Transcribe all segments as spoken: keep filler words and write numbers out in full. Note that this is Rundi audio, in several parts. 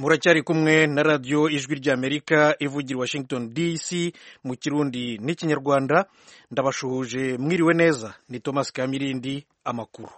muracyari kumwe na radiyo ijwi ry'Amerika ivugira Washington D C mu kirundi n'ikinyarwanda. Ndabashuhuje mwiriwe neza, ni Thomas Kamirindi. Amakuru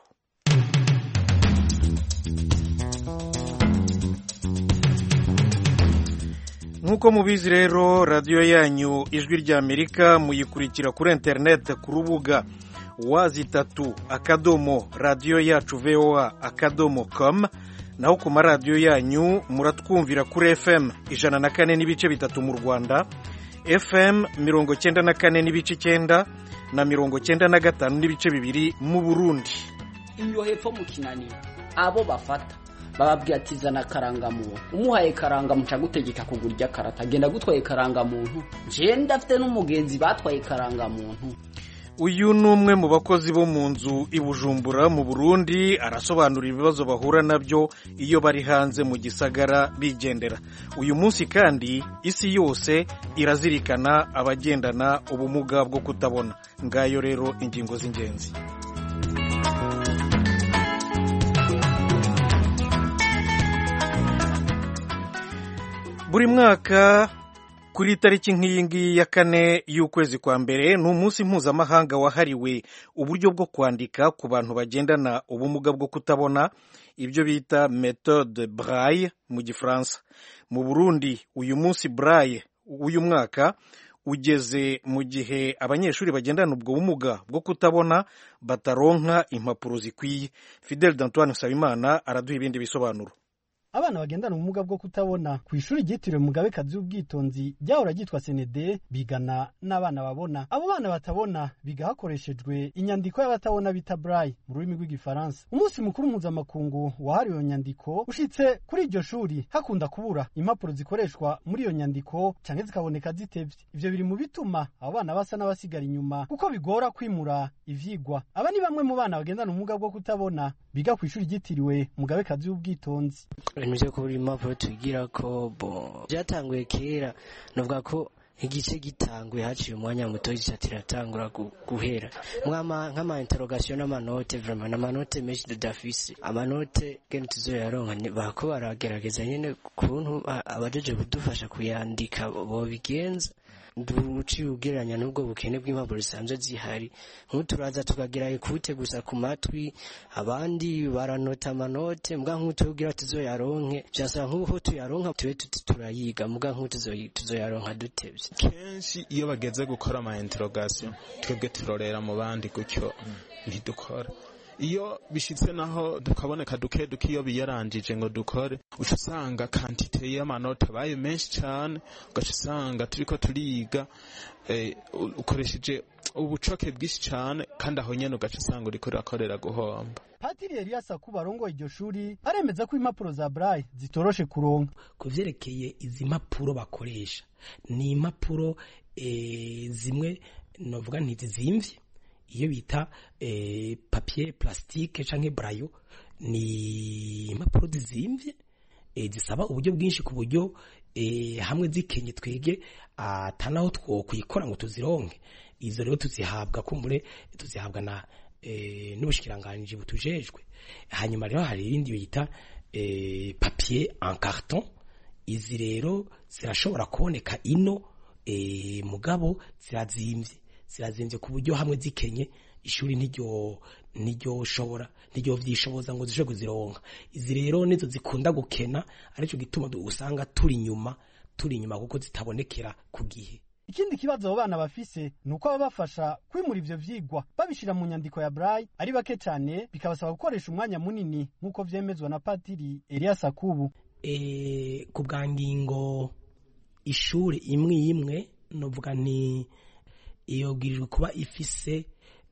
nk'uko mubizi rero, radiyo yanyu ijwi ry'Amerika muyikurikira kuri interineti ku rubuga wazi tatu akadomo radiyo yacu voa akadomo com, naho ku maradiyo yanyu muratwumvira kuri F M ijana na kane n'ibice bitatu mu Rwanda, F M mirongo cyenda na kane n'ibice cyenda na mirongo cyenda na gatanu n'ibice bibiri mu Burundi. Iyo hepfo mu Kinani abo bafata bababwira ati zana karangamuntu, umuhaye karanga muca gutegeka kugurya karata, agenda gutwaye karangamuntu. Je ndafite n'umugenzi batwaye karangamuntu. Uyu ni umwe mu bakozi bo mu nzu i Bujumbura mu Burundi, arasobanura ibibazo bahura nabyo iyo bari hanze mu gisagara bigendera. Uyu munsi kandi isi yose irazirikana abagendana ubumuga bwo kutabona. Ngayo rero ingingo z'ingenzi. Buri mwaka kuri tariki nk'iyi ngiyi ya kane y'ukwezi kwa mbere ni umunsi mpuzamahanga wahariwe uburyo bwo kwandika ku bantu bagendana ubumuga bwo kutabona, ibyo bita méthode Braille mu Gifaransa. Mu Burundi uyu munsi Braille uyu mwaka ugeze mu gihe abanyeshuri bagendana ubwo bumuga bwo kutabona bataronka impapuro zikwiye. Fidel d'Antoine Nsabimana araduha ibindi bisobanuro. Abana bagendana ubumuga bwo kutabona ku ishuri ryitiriwe Mugabekazi w'ubwitonzi ryahora ryitwa C N D bigana n'abana babona. Abo bana batabona biga hakoreshejwe inyandiko y'abatabona bita Braille mu rurimi rw'Igifaransa. Umunsi mukuru mpuzamakungu wahariwe iyo nyandiko ushitse kuri iryo shuri hakunda kubura impapuro zikoreshwa muri iyo nyandiko canke zikaboneka zitevye. Ivyo biri mu bituma abo bana basa n'abasigara inyuma kuko bigora kwimura ivyigwa. Aba ni bamwe mu bana bagendana ubumuga bwo kutabona biga ku ishuri ryitiriwe Mugabekazi w'ubwitonzi. Nje kuri impapuro tugira ko bo byatanguye kera, novuga ko igice gitanguye haciye umwanya muto gicatiratangura guhera mwama nk'ama interrogation n'amanote, vraiment n'amanote menshi de dafisi amanote gene tuzoyaronka bako baragerageza nyene kuntu abajeje kudufasha kuyandika bo bigenza duci ugereranya n'ubwo bukene bw'impapuro zisanzwe zihari. Nk'uturaza tukagira ikute gusa ku matwi, abandi baranota amanote mbwa nk'utugira tuzoyaronke byasa nk'uho tuyaronka tuwe turayiga mbwa nk'utuzoyaronka dutevye. Kenshi iyo bageze gukora ama interrogation twebwe turorera mu bandi gutyo ntidukora. Iyo bishitse naho dukaboneka duke duke iyo biyaranjije ngo dukore, ucusanga quantité y'amanota baye menshi cyane, ugacusanga turiko turiga eh, ukoresheje ubucoke bwinshi cyane, kandi aho nyene ugacusanga uriko urakorera guhomba. Patiri Elias Akubarongo iryo shuri aremeza ko impapuro za Braille zitoroshe kuronka. Kuvyerekeye izi mpapuro bakoresha ni impapuro eh, zimwe novuga ntizimvye, iyo bita eh, papier plastique canke braille ni impapuro zizimvye eh, zisaba uburyo bwinshi ku buryo eh, hamwe zikenye twege atanaho two kuyikora ngo tuzironke. Izo rero tuzihabwa kumure tuzihabwa na eh, n'ubushikiranganje butujejwe. Hanyuma rero hari irindi bita eh, papier en carton. Izi rero zirashobora kuboneka ino eh, mugabo zirazimvye zirazimvye ku buryo hamwe zikenye ishuri niryo niryo shobora niryo vyishoboza ngo zishe kuzironka. Izi rero nizo zikunda gukena, arico gituma usanga turi nyuma turi nyuma kuko zitabonekera ku gihe. Ikindi kibazo abo bana bafise nuko abafasha kwimura ivyo vyigwa babishira mu nyandiko ya Braille ari bake cyane, bikabasaba gukoresha umwanya munini nkuko vyemezwa na Patiri Elias Akubu. Eh ku bwangingo ishuri imwe imwe novuga ni iyo girijwe kuba ifise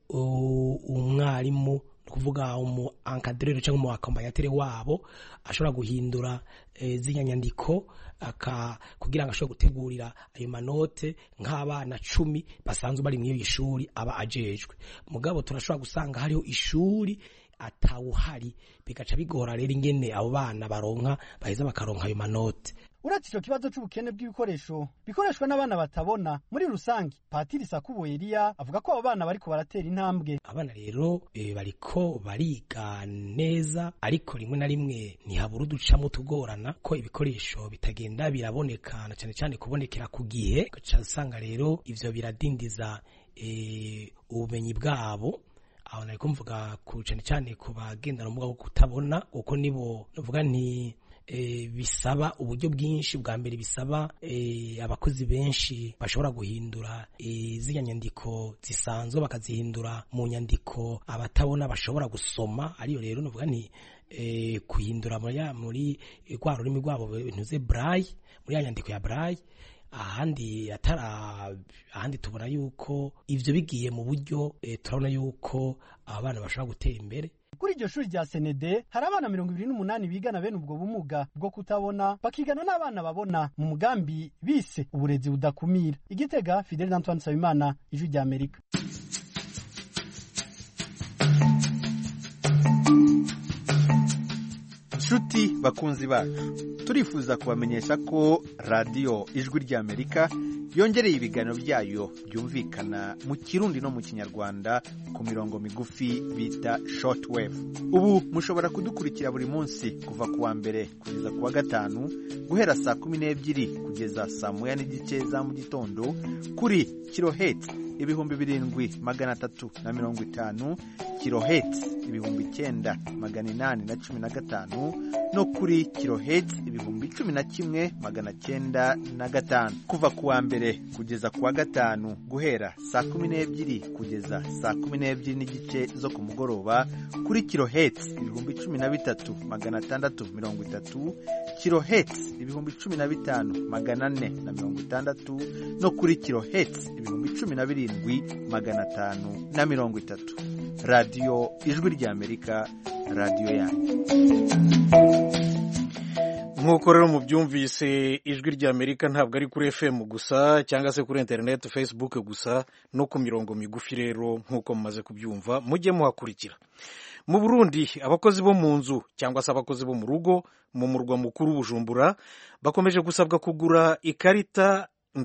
umwarimu kuvuga umu encadreur cyangwa umu accompagnateur wabo ashobora guhindura e, zinya nyandiko aka kugira ngo ashobore gutegurira ayo manote nk'abana cumi basanzwe bari mu ishuri aba ajejwe. Mugabo turashobora gusanga hariho ishuri atawuhari, bigaca bigora rero ingene abo bana baronka baheza bakaronka ayo manote. uretse ico kibazo c'ubukene bw'ibikoresho bikoreshwa n'abana batabona muri rusangi, Patiri Sakubo Elia avuga ko abo bana bariko baratera intambwe. Abana rero e, bariko bariga neza, ariko rimwe na rimwe ntihabura uducamo tugorana ko ibikoresho bitagenda biraboneka, na cyane cyane kubonekera ku gihe, gaca usanga rero ivyo biradindiza e, ubumenyi bwabo. Aho nari kumvuga ku cyane cyane ku bagendana ubumuga bwo kutabona, uko nibo navuga nti e, bisaba uburyo bwinshi. Bwa mbere bisaba e, abakozi benshi bashobora guhindura e, ziriya nyandiko zisanzwe bakazihindura mu nyandiko abatabona bashobora gusoma. Ariyo rero navuga nti e, kuhindura muri rwa rurimi rwabo ntuze braille, muri ya nyandiko ya braille. Ahandi atara ahandi tubona yuko ivyo bigiye mu buryo e, turabona yuko abana bashobora gutera imbere. Kuri iryo shuri rya Senede hari abana mirongo ibiri n'umunani bigana bene ubwo bumuga bwo kutabona, bakigana n'abana babona mu mugambi bise uburezi budakumira. Igitega, Fidel Antoine Sabimana, Ijwi rya Amerika. Nshuti bakunzi bacu, turifuza kubamenyesha ko radiyo Ijwi rya Amerika yongereye ibiganiro byayo byumvikana mu Kirundi no mu Kinyarwanda ku mirongo migufi bita shortwave. Ubu mushobora kudukurikira buri munsi kuva ku wa mbere kugeza ku wa gatanu guhera saa kumi n'ebyiri kugeza saa moya n'igice za mu gitondo kuri kilohertz ibihumbi birindwi magana atatu na mirongo itanu, kilohertz ibihumbi icyenda magana inani na cumi na gatanu no kuri kilohertz ibihumbi cumi na kimwe magana cyenda na gatanu. Kuva ku wa mbere kugeza ku wa gatanu guhera saa kumi n'ebyiri kugeza saa kumi n'ebyiri n'igice zo ku mugoroba kuri kilohertz ibihumbi cumi na bitatu magana atandatu mirongo itatu, kilohertz ibihumbi cumi na bitanu magana ane na mirongo itandatu no kuri kilohertz ibihumbi cumi na birindwi magana atanu na mirongo itatu. Radio Ijwi rya Amerika, radio yanyu. Nk'uko rero mubyumvise, Ijwi rya Amerika ntabwo ari kuri F M gusa cyangwa se kuri internet, Facebook gusa, no ku mirongo migufi. Rero nk'uko mumaze kubyumva, mujye muhakurikira. Mu Burundi, abakozi bo mu nzu cyangwa se abakozi bo mu rugo mu murwa mukuru Bujumbura bakomeje gusabwa kugura ikarita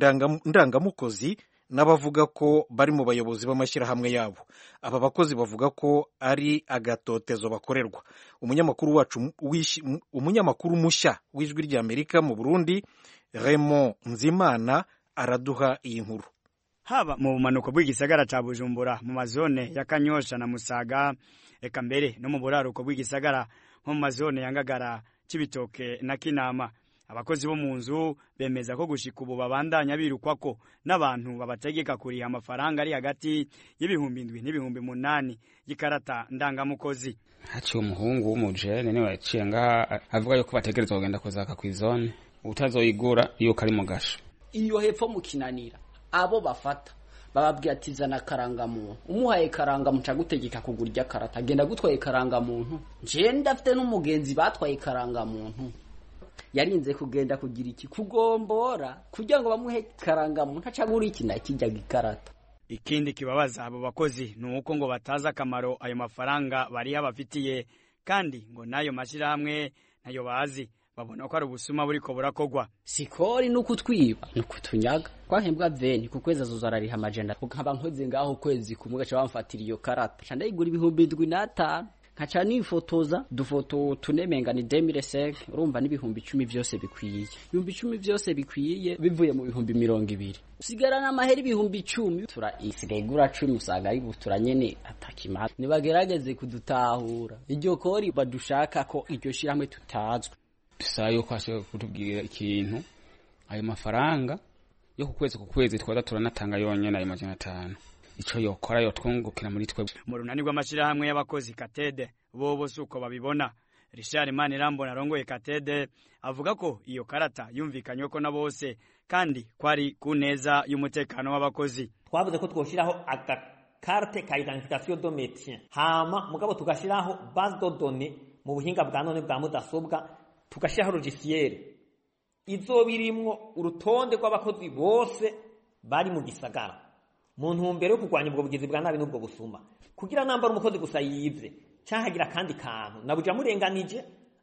ndangamukozi n'abavuga ko bari mu bayobozi b'amashyirahamwe yabo. Aba bakozi bavuga ko ari agatotezo bakorerwa. Umunyamakuru wacu umunyamakuru mushya w'Ijwi rya Amerika mu Burundi, Raymond Nzimana, araduha iyi nkuru. Haba mu bumanuko bw'igisagara ca Bujumbura mu mazone ya Kanyosha na Musaga, eka mbere no mu buraruko bw'igisagara nko mu mazone ya Ngagara, Cibitoke na Kinama, abakozi bo mu nzu bemeza ko gushika ubu babandanya birukwako n'abantu babategeka kuriha amafaranga ari hagati y'ibihumbi indwi n'ibihumbi munani y'ikarata ndangamukozi. Haciye umuhungu w'umujene niwe yaciye ngaha avuga yuko bategerezwa kugenda kuzaka kw'izone, utazoyigura yuko ari mu gasho. Iyo hepfo mu Kinanira abo bafata bababwira ati zana karangamuntu, umuhaye karangamuntu agutegeka kugurya karata, agenda gutwaye karangamuntu. Je ndafite n'umugenzi batwaye karangamuntu, yarinze kugenda kugira iki kugombora kugira ngo bamuhe karangamuntu acagura iki na kijya gikarata. Ikindi kibabaza abo bakozi nuko ngo bataza akamaro ayo mafaranga bari abafitiye, kandi ngo nayo mashirahamwe nayo bazi, babona ko ari ubusuma buriko burakogwa. Sikori n'ukutwiba n'ukutunyaga. Kwahembwa veni ku kwezi azozarariha amajana, nkaba nkoze ngaho kwezi kumwe gaca bamfatira iyo karata, canda igura ibihumbi indwi n'atanu. Nkaca nifotoza dufoto tunemenga ni deux mille cinq, urumva n'ibihumbi icumi byose bikwiye. Ibihumbi icumi byose bikwiye bivuye mu bihumbi mirongo ibiri. Sigarana amahera ibihumbi icumi, tura isigegura cumi usanga ari butura nyene atakima. Nibagerageze kudutahura. Iryo kori badushaka ko iryo shiramwe tutazwe. Dusaba yuko ashobora kutubwira ikintu, ayo mafaranga yo ku kwezi ku kwezi twaza turanatanga yonyene ayo majana atanu. Ico yokora yo twungukira muri twe. Mu runani rw'amashirahamwe y'abakozi Katede bobo suko babibona. Richard Manirambona arongoye Katede avuga ko iyo karata yumvikanywe ko na bose kandi kwari kuneza y'umutekano w'abakozi. Twavuze ko twoshiraho aka carte ka identification do métier, hama mugabo tugashiraho base de données mu buhinga bwa none bwa mudasobwa, tugashiraho logiciel izobirimwo urutonde rw'abakozi bose bari mu gisagara, mu ntumbero yo kurwanya ubwo bugizi bwa nabi n'ubwo busuma, kugira nambara umukozi gusa yivye cyahagira kandi kantu nabuja murenganije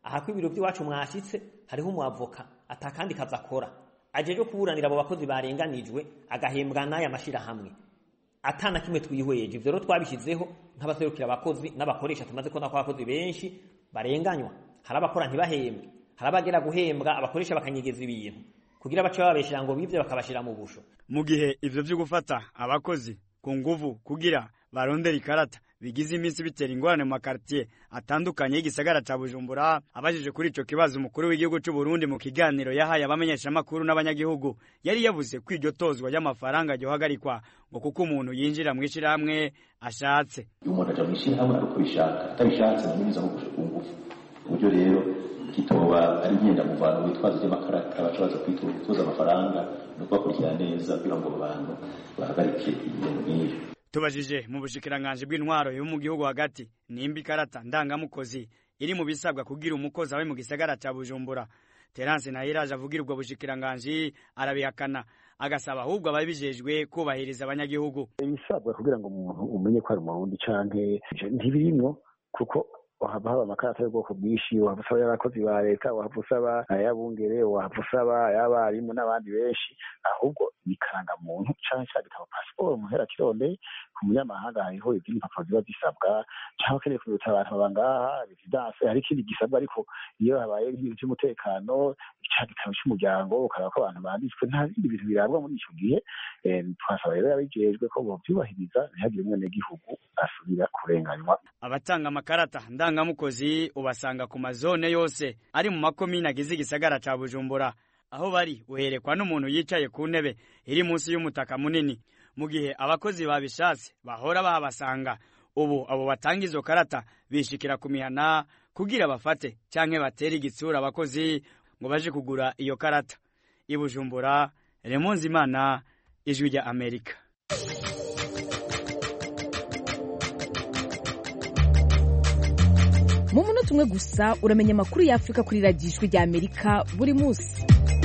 aha ko ibiro by'iwacu mwashitse hariho umwavoka atakandi kaza akora ajeje kuburanira abo bakozi barenganijwe agahembwa n'aya mashirahamwe atana kimwe twihweje. Ivyo rero twabishizeho nk'abaserukira abakozi n'abakoresha, tumaze ko nako abakozi benshi barenganywa, hari abakora ntibahembwe, hari abagera guhembwa abakoresha bakanyegeza ibintu kugira bace babeshera ngo bivye bakabashira mu busho. Mu gihe ivyo byo gufata abakozi ku nguvu kugira barondera ikarata bigize iminsi bitera ingorane mu makartier atandukanye y'igisagara ca Bujumbura, abajije kuri ico kibazo umukuru w'igihugu c'u Burundi mu kiganiro yahaye abamenyesha makuru n'abanyagihugu yari yavuze ko iryo tozwa y'amafaranga ryo hagarikwa ngo kuko umuntu yinjira mu ishiramwe ashatse. Umuntu aja mu ishiramwe ari kubishaka, atabishatse mumiza mu ngufu. Uburyo rero kitoba ari ngenda mu bantu bitwaza y'amakarata abacabaza kwitoza amafaranga no kwakurikira neza kugira ngo abantu bahagarike ibintu nk'ibyo. Tubajije mu bushikiranganje bw'intwaro yo mu gihugu hagati nimba ikarata ndangamukozi iri mu bisabwa kugira umukozi awe mu gisagara ca Bujumbura. Terence Nahiraje avugira ubwo bushikiranganje arabihakana, agasaba ahubwo ababijejwe kubahiriza abanyagihugu. Ibisabwa kugira ngo umuntu umenye ko ari umurundi canke ntibirimwo, kuko haba amakarata y'ubwoko bwinshi, waba usaba y'abakozi ba leta, waba usaba ay'abungere, waba usaba ay'abarimu n'abandi benshi, ahubwo bikaranga muntu canke cya gitabo passport muhera kirondeye ku munyamahanga hariho izindi mpapuro ziba zisabwa, cyangwa keneye kuruta abantu babangaha residence, hari ikindi gisabwa. Ariko iyo habaye ibintu by'umutekano, cya gitabo cy'umuryango, ukaraba ko abantu banditswe, nta bindi bintu birabwa muri ico gihe. Twasaba rero abijejwe ko bovyubahiriza ntihagire umwene gihugu asubira kurenganywa. Abatanga amakarata ndangamukozi ubasanga ku mazone yose ari mu makomine agize igisagara ca Bujumbura. Aho bari uherekwa n'umuntu yicaye ku ntebe iri munsi y'umutaka munini. Mu gihe abakozi babishatse bahora bahabasanga, ubu abo batanga izo karata bishikira ku mihana kugira bafate canke batere igitsura abakozi ngo baje kugura iyo karata. I Bujumbura, Remonzi Imana, Ijwi rya Amerika. Mu munota umwe gusa uramenya amakuru ya Afrika kuri radiyo Ijwi rya Amerika buri munsi.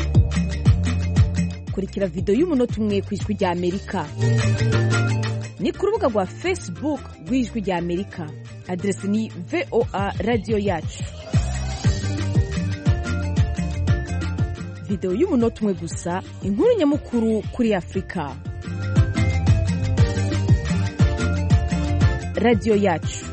Kurikira video y'umunota umwe ku Ijwi rya Amerika. Ni ku rubuga rwa Facebook rw'Ijwi rya Amerika. Adresi ni V O A Radio Yacu. Video y'umunota umwe gusa, inkuru nyamukuru kuri Afrika. Radio Yacu.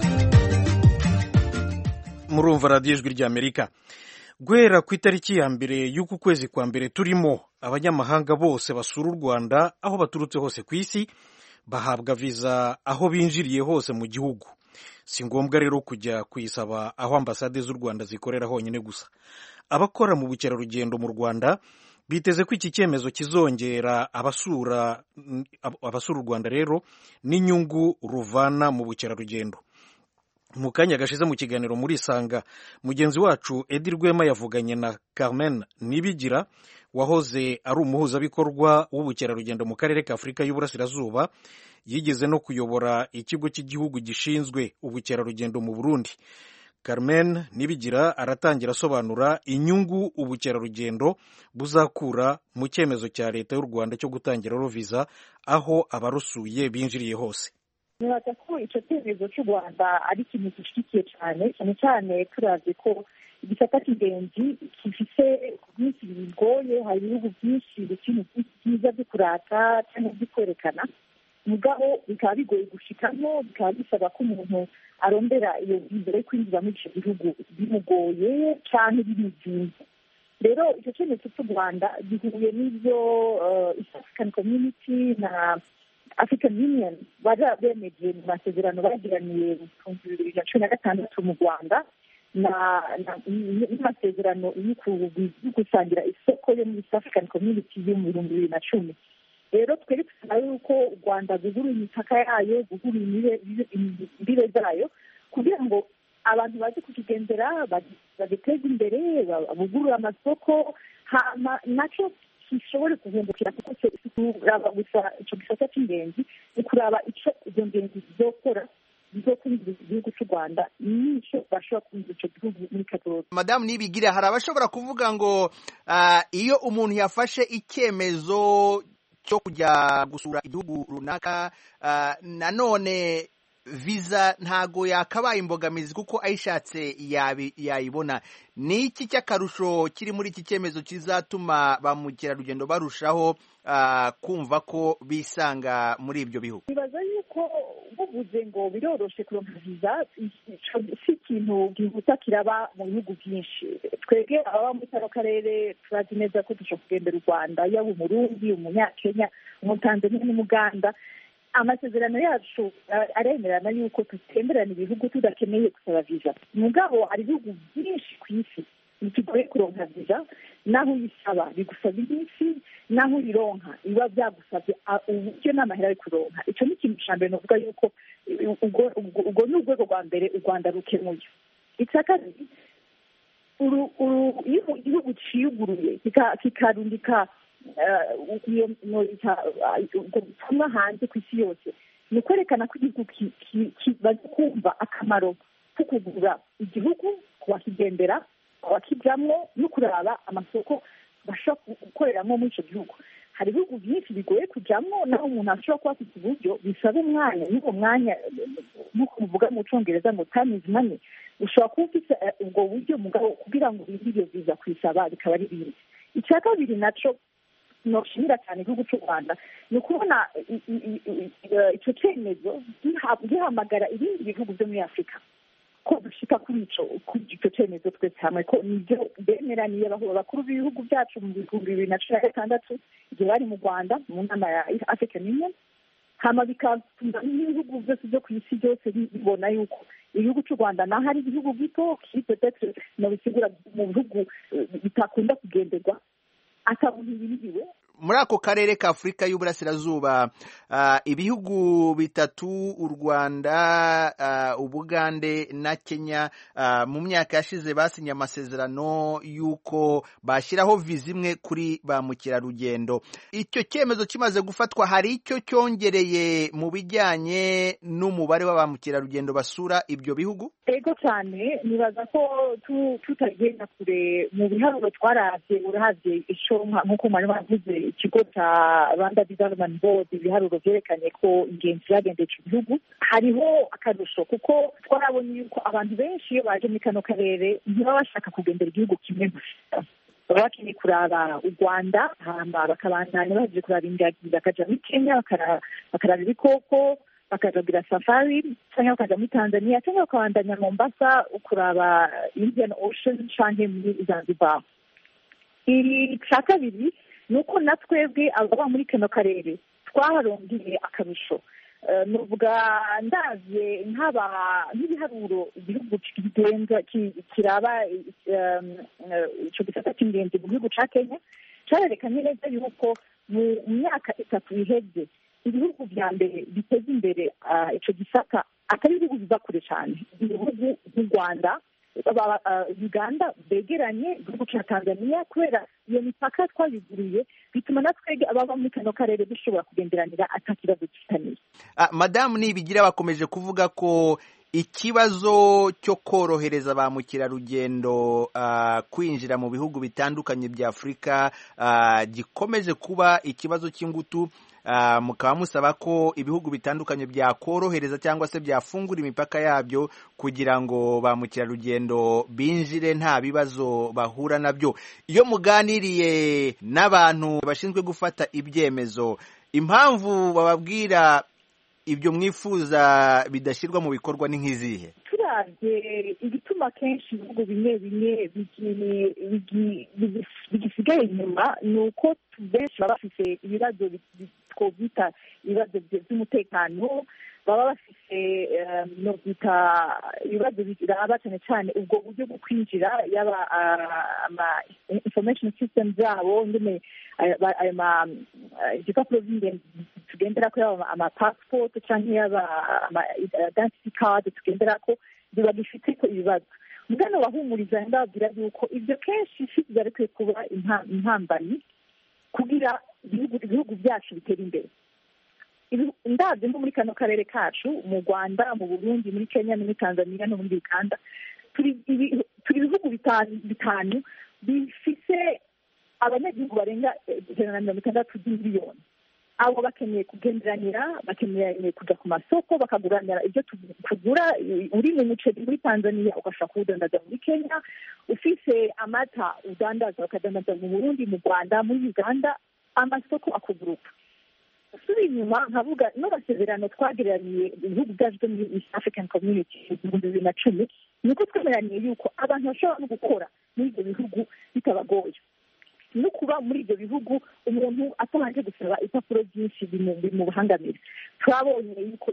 Murumva radiyo Ijwi rya Amerika. Guhera ku itariki ya mbere y'uku kwezi kwa mbere turimo, abanyamahanga bose basura u Rwanda aho baturutse hose ku isi bahabwa viza aho binjiriye hose mu gihugu. Si ngombwa rero kujya kuyisaba aho ambasade z'u Rwanda zikorera honyine gusa. Abakora mu bukerarugendo mu Rwanda biteze ko iki cyemezo kizongera abasura abasura u Rwanda rero n'inyungu ruvana mu bukerarugendo. Mu kanya gashize mu kiganiro muri Sanga, mugenzi wacu Edi Rwema yavuganye na Carmen Nibigira wahoze ari umuhuzabikorwa w'ubukerarugendo mu karere ka Afurika y'Uburasirazuba, yigeze no kuyobora ikigo cy'igihugu gishinzwe ubukerarugendo mu Burundi. Carmen Nibigira aratangira asobanura inyungu ubukerarugendo buzakura mu cyemezo cya leta y'u Rwanda cyo gutangira visa aho abarusuye binjiriye hose. Nibaza ko icyo cyemezo cy'u Rwanda ari ikintu gishyigikiye cyane cyane cyane turavye ko igisata cy'ingenzi gifise byinshi bigoye, hari ibihugu byinshi bikini byiza byo kurata cyangwa byo kwerekana, mugabo bikaba bigoye gushikamo, bikaba bisaba ko umuntu arondera iyo mbere kwinjira muri icyo gihugu bimugoye cyane bimuzinze. Rero icyo cyemezo cy'u Rwanda gihuye n'ibyo East African Community na African Union bari bemeje mu masezerano bagiraniye mu bibiri na cumi na gatandatu mu Rwanda n'amasezerano yo gusangira isoko yo muri East African Community yo mu bihumbi bibiri na cumi. Rero twari dusaba yuko u Rwanda rugura imipaka yayo, rugura imbibe zayo kugira ngo abantu baje kukigendera bagiteze imbere, bugurura amasoko, hama nacyo gishobore kuvumbukira kuko kuraba gusa icyo gisata cy'ingenzi ni kuraba icyo izo ngenzi zizokora zizokwinjiriza igihugu cy'u Rwanda n'icyo bashobora kwinjira icyo gihugu muri kadodo. Madamu Nibigira, hari abashobora kuvuga ngo uh, iyo umuntu yafashe icyemezo cyo kujya gusura igihugu runaka, uh, nanone viza ntago yakabaye imbogamizi kuko ayishatse yayibona. Ni iki cy'akarusho kiri muri iki cyemezo kizatuma ba mukerarugendo barushaho uh, kumva ko bisanga muri ibyo bihugu? Bibaza yuko buvuze ngo biroroshe kuronka viza si ikintu gihuta kiraba mu bihugu byinshi. Twebwe ababa muri kano karere turazi neza ko dushobora kugendera u Rwanda, yaba umurundi, umunyakenya, umutanzania n'umuganda. Amasezerano yacu aremerana yuko tutemberana ibihugu tudakeneye gusaba viza. Mugabo hari ibihugu byinshi ku isi bikigoye kuronka viza, naho uyisaba bigusaba iminsi, naho uyironka biba byagusabye uburyo n'amahera yo kuronka. Icyo ni ikintu cya mbere novuga yuko ubwo ni urwego rwa mbere u Rwanda rukemuye. Icya kabiri, iyo igihugu ciyuguruye kikarundika iyo butumwa hanze ku isi yose, ni ukwerekana ko igihugu kimaze kumva akamaro ko kugura igihugu, kubakigendera, kubakijyamo no kuraba amasoko bashobora gukoreramo muri icyo gihugu. Hari ibihugu byinshi bigoye kujyamo, naho umuntu ashobora kuba afite uburyo bisaba umwanya. n'uwo mwanya nk'uko muvuga mu cyongereza ngo time is money, ushobora kuba ufite ubwo buryo mugabo kugira ngo ubinde iyo viza kuyisaba bikaba ari bindi. Icya kabiri nacyo noshimira cyane igihugu cy'u Rwanda ni ukubona icyo cyemezo gihamagara ibindi bihugu byo muri Afurika ko dushika kuri icyo cyemezo twese hamwe, ko nibyo bemeraniye abakuru b'ibihugu byacu mu bihumbi bibiri na cumi na gatandatu igihe bari mu Rwanda mu nama ya African Union, hama bigatuma n'ibihugu byose byo ku isi byose bibona yuko igihugu cy'u Rwanda naho ari igihugu gito kipetetre no bisigura mu bihugu bitakunda kugenderwa atabuhiriwe. Muri ako karere ka Afurika y'Uburasirazuba, uh, ibihugu bitatu, u Rwanda, uh, Ubugande na Kenya, uh, mu myaka yashize basinye amasezerano y'uko bashyiraho viza imwe kuri ba mukerarugendo. Icyo cyemezo kimaze gufatwa, hari icyo cyongereye mu bijyanye n'umubare wa ba mukerarugendo basura ibyo bihugu? Ego cyane, nibaza ko tutagenda kure mu biharuro twaravye, uravye ico nk'uko mwari bavuze ikigo cya Rwanda Development Board, ibiharuro byerekanye ko ingenzi zagendeye icyo gihugu. Hariho akarusho kuko twarabonye yuko abantu benshi iyo baje muri kano karere ntibaba bashaka kugendera igihugu kimwe gusa, baba bakeneye kuraba u Rwanda, hama bakabandanya baje kuraba ingagi, bakaja muri Kenya bakaraba ibikoko, bakajagira safari, cyangwa bakaja muri Tanzania, cyangwa bakabandanya Mombasa kuraba Indian Ocean canke muri Zanzibar. Iri cya kabiri ni uko na twebwe ababa muri kano karere twaharongeye akarusho. Nuvuga ndavye nk'aba nk'ibiharuro igihugu kigenza kiraba ico gisata cy'ingenzi mu gihugu ca Kenya cyarerekanye neza yuko mu myaka itatu iheze ibihugu vya mbere biteza imbere ico gisata atari ibihugu biva kure cyane, ibihugu nk'u Rwanda, Uganda begeranye, igihugu cya Tanzania. Kubera iyo mipaka twayiguriye bituma natwege ababa muri kano karere dushobora kugenderanira atakibazo kitaniye. Uh, Madamu Nibigira bakomeje kuvuga ko ikibazo cyo korohereza ba mukerarugendo uh, kwinjira mu bihugu bitandukanye bya Afurika uh, gikomeje kuba ikibazo cy'ingutu. Uh, mukaba musaba ko ibihugu bitandukanye byakorohereza cyangwa se byafungura imipaka yabyo kugira ngo ba mukerarugendo binjire nta bibazo bahura nabyo. Iyo muganiriye n'abantu bashinzwe gufata ibyemezo, impamvu bababwira ibyo mwifuza bidashyirwa mu bikorwa ni nk'izihe? Turavye igituma kenshi ibihugu bimwe bimwe bigisigaye inyuma ni uko benshi baba bafise ibibazo twobita ibibazo by'umutekano, baba bafise no bita ibibazo biraba cyane cyane ubwo buryo bwo kwinjira, yaba ama information system zabo, ndeme ayo ma igipapuro by'ingenzi tugenderako, yaba ama passport cyangwa yaba ama identity card tugenderako, biba bifite ko ibibazo. Mugano bahumuriza ndabwira yuko ibyo kenshi bizareke kuba impambani kugira ibihugu byacu bitera imbere. Ndabyo muri kano karere kacu, mu Rwanda, mu Burundi, muri Kenya, muri Tanzania no muri Uganda, turi ibihugu bitanu bifise abanyagihugu barenga ijana na mirongo itandatu miliyoni. abo bakeneye kugenderanira, bakeneye kuja ku masoko bakaguranira ibyo tugura. Uri mu muceri muri Tanzania ugashaka kuwudandaza muri Kenya, ufise amata udandaza ukadandaza mu Burundi, mu Rwanda, muri Uganda, amasoko akuguruka. Usubira inyuma nkavuga n'amasezerano twagereraniye ibihugu byacu byo muri East African Community mu bihumbi bibiri na cumi, nuko twemeraniye yuko abantu bashobora no gukora muri ibyo bihugu bitabagoye, no kuba muri ibyo bihugu umuntu atabanje gusaba impapuro byinshi bimubangamira. Twabonye yuko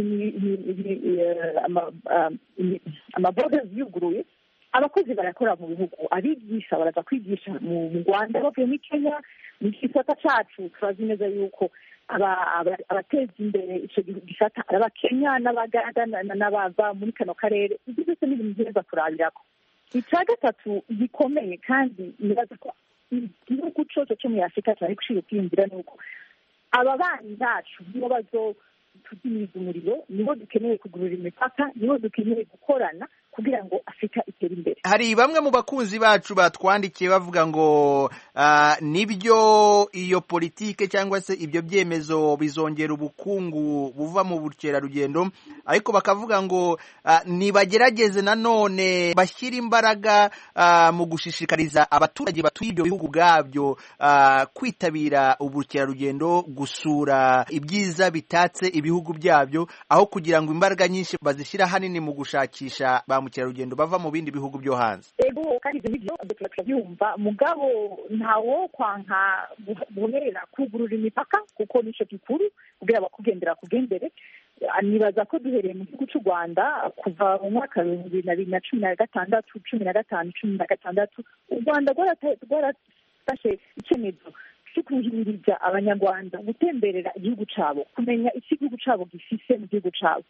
amaboda yuguruye, abakozi barakora mu bihugu, abigisha baraza kwigisha mu Rwanda bavuye muri Kenya. Mu gisata cyacu turazi neza yuko abateza imbere icyo gisata ari Abakenya n'Abaganda n'abava muri kano karere. Ibyo byose ni ibintu byiza kurabirako. Icya gatatu gikomeye kandi nibaza ko igihugu cyose cyo muri Afurika cyari gushira kwiyumvira ni uko aba bana bacu nibo bazotudimiza umuriro, nibo dukeneye kugurura imipaka, nibo dukeneye gukorana kugira ngo Afurika itere imbere. Hari bamwe mu bakunzi bacu batwandikiye bavuga ngo uh, nibyo iyo politike cyangwa se ibyo byemezo bizongera ubukungu buva mu bukerarugendo, ariko bakavuga ngo uh, nibagerageze nanone bashyira imbaraga uh, mu gushishikariza abaturage batuye ibyo bihugu bwabyo uh, kwitabira ubukerarugendo, gusura ibyiza bitatse ibihugu byabyo, aho kugira ngo imbaraga nyinshi bazishyira hanini mu gushakisha ba mukerarugendo bava mu bindi bihugu byo hanze. Ego kandi ibyo nibyo turabyumva, mugabo ntawo kwanka guherera kugurura imipaka kuko nico gikuru kugira abakugendera kugendere. Nibaza ko duhereye mu gihugu cy'u Rwanda kuva mu mwaka wa bibiri na cumi na gatandatu cumi na gatanu cumi na gatandatu u Rwanda rwarafashe icyemezo cyo kuhimiriza abanyarwanda gutemberera igihugu cyabo, kumenya icyo igihugu cyabo gifise mu gihugu cyabo.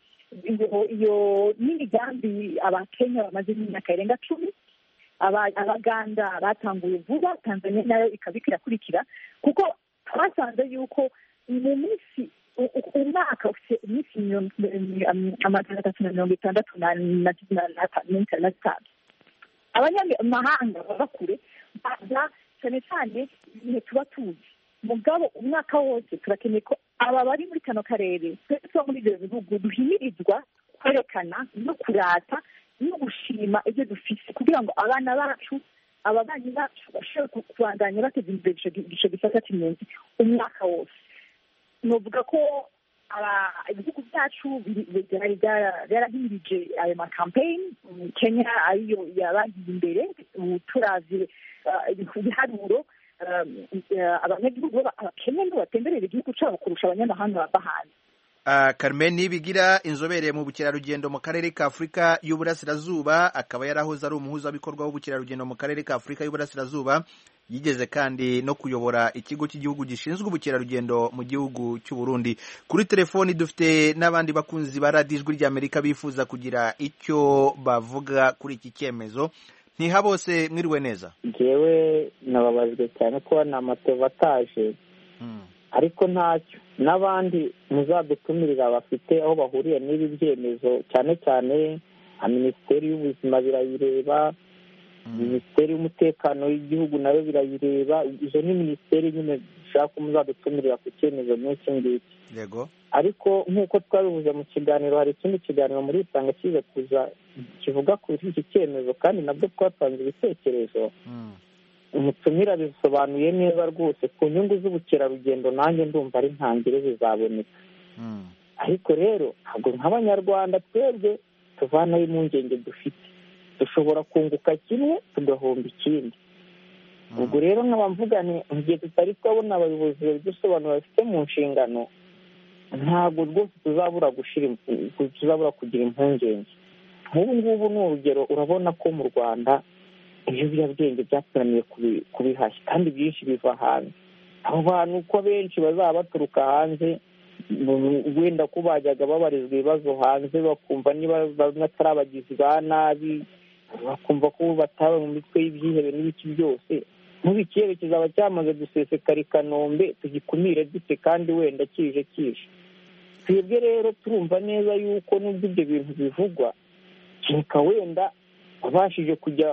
Iyo n'imigambi Abakenya bamaze imyaka irenga cumi, Abaganda batanguye vuba, Tanzania nayo ikabika irakurikira, kuko twasanze yuko mu minsi umwaka ufite iminsi amajana atatu na mirongo itandatu n'itanu abanyamahanga baba kure baza cyane cyane igihe tuba tuzi. Mugabo umwaka wose turakeneye ko aba bari muri kano karere twese muri ibyo bihugu duhimirizwa kwerekana no kurata no gushima ibyo dufite kugira ngo abana bacu ababanyi bacu bashobore kubandanya bateza imbere igice gisata cy'impunzi umwaka wose. Novuga ko ibihugu byacu byarahimirije ayo makampeyini. Kenya ariyo yabagiye imbere, turavye ibiharuro abanyagihugu b'Abakenya nibo batemberera igihugu cyabo kurusha abanyamahanga bava hanze. Uh, Carmen Nibigira, inzobere mu bukerarugendo mu karere ka Afurika y'Uburasirazuba, akaba yarahoze ari umuhuzabikorwa w'ubukerarugendo mu karere ka Afurika y'Uburasirazuba, yigeze kandi no kuyobora ikigo cy'igihugu gishinzwe ubukerarugendo mu gihugu cy'u Burundi. Kuri telefoni dufite n'abandi bakunzi ba Radio Ijwi ry'Amerika bifuza kugira icyo bavuga kuri iki cyemezo. Ntiha bose mwiriwe neza. Jewe nababajwe cyane ko na Mateva ataje, ariko ntacyo n'abandi muzadutumirira bafite aho bahuriye n'ibi byemezo, cyane cyane Minisiteri y'Ubuzima birayireba, Minisiteri y'Umutekano w'igihugu nayo birayireba. Izo ni minisiteri nyine dushaka muzadutumirira ku cyemezo n'iki ngiki. Yego. Ariko nk'uko twabivuze mu kiganiro, hari ikindi kiganiro muri Isanga kiza kuza kivuga kuri iki cyemezo, kandi nabwo twatanze ibitekerezo. Umutumira bisobanuye neza rwose ku nyungu z'ubukerarugendo, nanjye ndumva ari ntangire zizaboneka. Ariko rero ntabwo nk'abanyarwanda twebwe tuvanaho impungenge dufite, dushobora kunguka kimwe tugahomba ikindi. Ubwo rero nkaba mvuga nti mu gihe tutari twabona abayobozi babidusobanura bafite mu nshingano, ntabwo rwose tuzabura gushira tuzabura kugira impungenge. Nk'ubu ngubu ni urugero, urabona ko mu Rwanda ibiyobyabwenge byaturaniye kubihashya kandi byinshi biva hanze. Abo bantu uko benshi bazaba baturuka hanze, wenda ko bajyaga babarizwa ibibazo hanze bakumva niba bamwe atari abagizi ba nabi, bakumva ko bataba mu mitwe y'ibyihebe n'ibiki byose. Nk'ubu ikirere kizaba cyamaze gusesekara i Kanombe, tugikumire dute kandi wenda kije kije. Twebwe rero turumva neza yuko nubwo ibyo bintu bivugwa, kereka wenda abashije kujya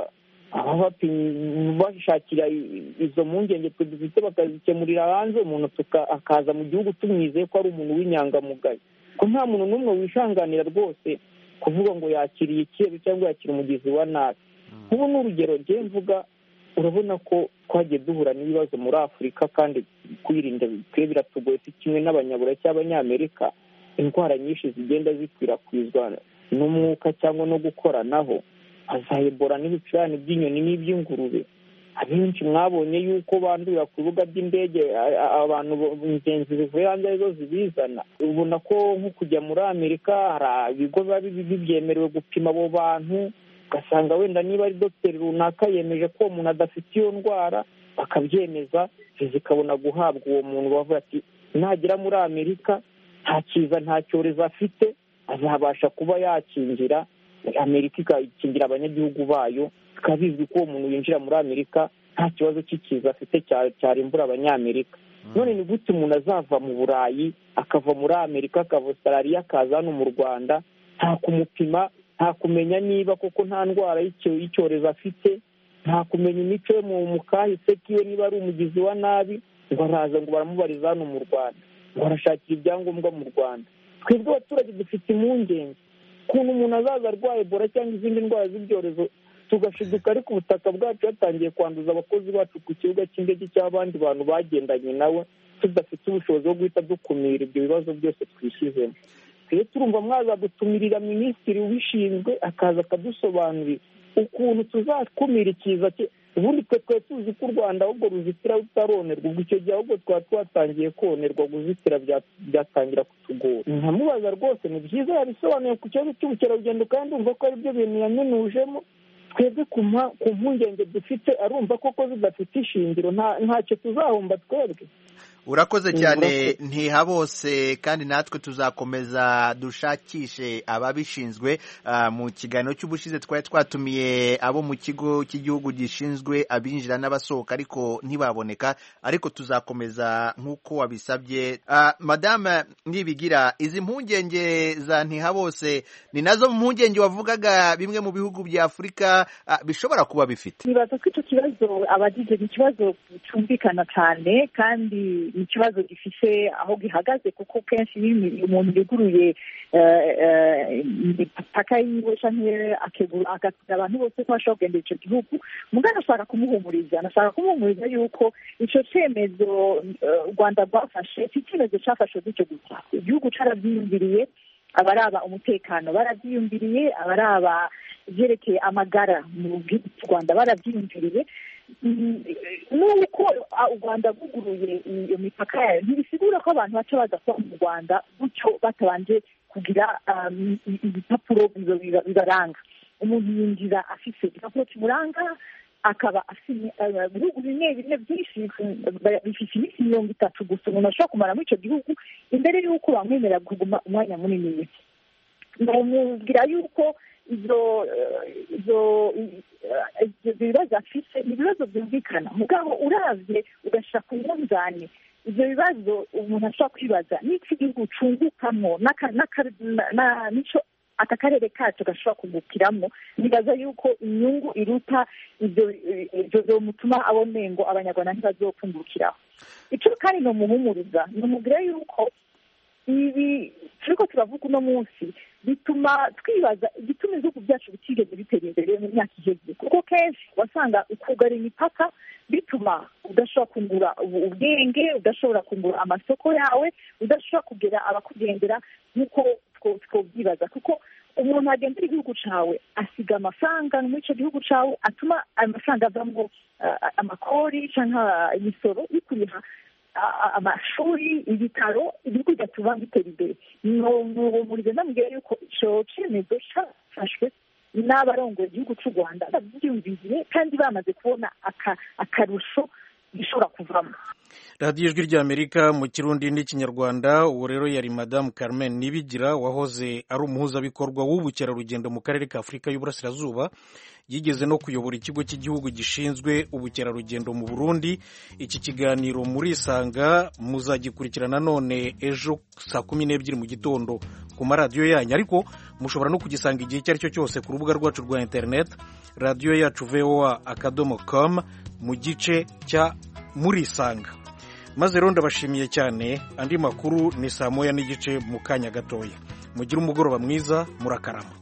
aba bashakira izo mpungenge twe dufite bakazikemurira hanze, umuntu akaza mu gihugu tumwizeye ko ari umuntu w'inyangamugayo, ko nta muntu n'umwe wishanganira rwose kuvuga ngo yakiriye icyeru cyangwa yakira umugizi wa nabi. nk'ubu ni urugero njye mvuga, urabona ko twagiye duhura n'ibibazo muri Afurika kandi kwirinda twe biratugoye, si kimwe n'abanyaburayi cy'abanyamerika, indwara nyinshi zigenda zikwirakwizwa n'umwuka cyangwa no gukoranaho, za Ebola n'ibicurane by'inyoni n'iby'ingurube. Abenshi mwabonye yuko bandurira ku bibuga by'indege, abantu ingenzi zivuye hanze arizo zibizana. Ubona ko nko kujya muri Amerika hari ibigo biba bibyemerewe gupima abo bantu, ugasanga wenda niba ari dogiteri runaka yemeje ko uwo muntu adafite iyo ndwara, bakabyemeza, zikabona guhabwa uwo muntu. Bavuga ati nagera muri Amerika nta kiza nta cyorezo afite, azabasha kuba yakingira Amerika, ikakingira abanyagihugu bayo, bikaba bizwi ko uwo muntu winjira muri Amerika nta kibazo cy'ikiza afite cyarimbura abanyamerika. None ni gute umuntu azava mu Burayi akava muri Amerika akava Australia akaza hano mu Rwanda, nta kumupima, nta kumenya niba koko nta ndwara y'icyorezo afite, nta kumenya imico yo mu kahise kiwe niba ari umugizi wa nabi, ngo araza ngo baramubariza hano mu Rwanda, ngo arashakira ibyangombwa mu Rwanda. Twebwe abaturage dufite impungenge ukuntu umuntu azaza arwaye Ebola cyangwa izindi ndwara z'ibyorezo, tugashiduka ariko ubutaka bwacu yatangiye kwanduza abakozi bacu ku kibuga cy'indege cy'abandi bantu bagendanye nawe, tudafite ubushobozi bwo guhita dukumira ibyo bibazo byose twishyizemo. Twe turumva mwazadutumirira minisitiri ubishinzwe akaza akadusobanurira ukuntu tuzakumira ikiza cye. Ubundi twe twe tuzi ko u Rwanda ahubwo ruzitira rutaronerwa, ubwo icyo gihe ahubwo twaba twatangiye konerwa, guzitira byatangira kutugora. Nkamubaza rwose ni byiza yabisobanuye ku kibazo cy'ubukerarugendo, kandi umva ko ari byo bintu yaminujemo. Twebwe ku mpungenge dufite arumva koko zidafite ishingiro, ntacyo tuzahomba twebwe. Urakoze cyane Ntihabose, kandi natwe tuzakomeza dushakishe ababishinzwe. Mu kiganiro cy'ubushize twari twatumiye abo mu kigo cy'igihugu gishinzwe abinjira n'abasohoka ariko ntibaboneka, ariko tuzakomeza nk'uko wabisabye. Madame Nibigira, izi mpungenge za Ntihabose ni nazo mpungenge wavugaga bimwe mu bihugu bya Afurika bishobora kuba bifite? Nibaza ko icyo kibazo abagije ni ikibazo cyumvikana cyane, kandi ni ikibazo gifise aho gihagaze, kuko kenshi iyo umuntu yuguruye imipaka yiwe canke akegura abantu bose ko bashobora kugendera icyo gihugu, mugabo ashaka kumuhumuriza, anashaka kumuhumuriza yuko icyo cyemezo u Rwanda rwafashe si icyemezo cyafashwe gutyo gusa. Igihugu carabyiyumviriye, abaraba umutekano barabyiyumviriye, abaraba ibyerekeye amagara mu gihugu cy'u Rwanda barabyiyumviriye. Nuko u Rwanda rwuguruye iyo mipaka yayo ntibisigura ko abantu baca baza kuba mu Rwanda gutyo batabanje kugira ibipapuro bibaranga. Umuntu yinjira afise igipapuro kimuranga, akaba ibihugu bimwe bimwe byinshi bifite iminsi mirongo itatu gusa umuntu ashobora kumara muri icyo gihugu imbere y'uko bamwemerera kuguma umwanya munini. Ndamubwira yuko izo izo bibazo afite ni ibibazo byumvikana, mugabo uravye ugashaka kumunzane ivyo bibazo umuntu ashobora kwibaza n'iki gihugu cungukamo n'ico aka karere kacu gashobora kugukiramo. Nibaza yuko inyungu iruta ivyo bizomutuma abonengo abanyarwanda ntibazokungukiraho. Ico kandi no muhumuriza, nomubwira yuko ibi turiko turavuga uno munsi bituma twibaza igituma ibihugu byacu bitigeze bitera imbere mu myaka iheze, kuko kenshi wasanga ukugara imipaka bituma udashobora kungura ubwenge, udashobora kungura amasoko yawe, udashobora kugera abakugendera nk'uko twobyibaza, kuko umuntu agendera igihugu cawe asiga amafaranga muri ico gihugu cawe, atuma ayo mafaranga avamwo amakori canke imisoro y'ukuriha amashuri, ibitaro, igihugu gatuma bitera imbere. Nomurize ndamubwira yuko ico cemezo cafashwe n'abarongoye igihugu c'u Rwanda bavyumviriye kandi bamaze kubona akarusho gishobora kuvamo. Radiyo Ijwi ry'Amerika mu Kirundi n'Ikinyarwanda. Ubu rero yari Madame Carmen Nibigira, wahoze ari umuhuzabikorwa w'ubukerarugendo mu karere ka Afurika y'Uburasirazuba, yigeze no kuyobora ikigo cy'igihugu gishinzwe ubukerarugendo mu Burundi. Iki kiganiro murisanga muzagikurikirana none ejo saa kumi n'ebyiri mu gitondo ku maradiyo yanyu, ariko mushobora no kugisanga igihe icyo ari cyo cyose ku rubuga rwacu rwa internet radiyo yacu voa akadomo com mu gice cya murisanga. Maze rero ndabashimiye cyane, andi makuru ni saa moya n'igice mu kanya gatoya. Mugire umugoroba mwiza, murakarama.